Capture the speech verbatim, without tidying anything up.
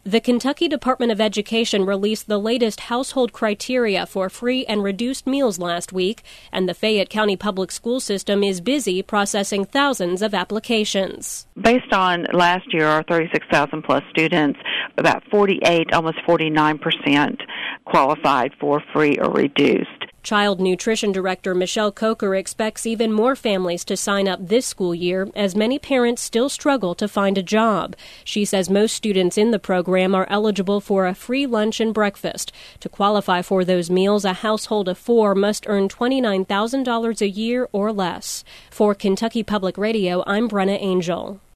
The Kentucky Department of Education released the latest household criteria for free and reduced meals last week, and the Fayette County Public School System is busy processing thousands of applications. Based on last year, our thirty-six thousand plus students, about forty-eight, almost forty-nine percent qualified for free or reduced. Child Nutrition Director Michelle Coker expects even more families to sign up this school year, as many parents still struggle to find a job. She says most students in the program are eligible for a free lunch and breakfast. To qualify for those meals, a household of four must earn twenty-nine thousand dollars a year or less. For Kentucky Public Radio, I'm Brenna Angel.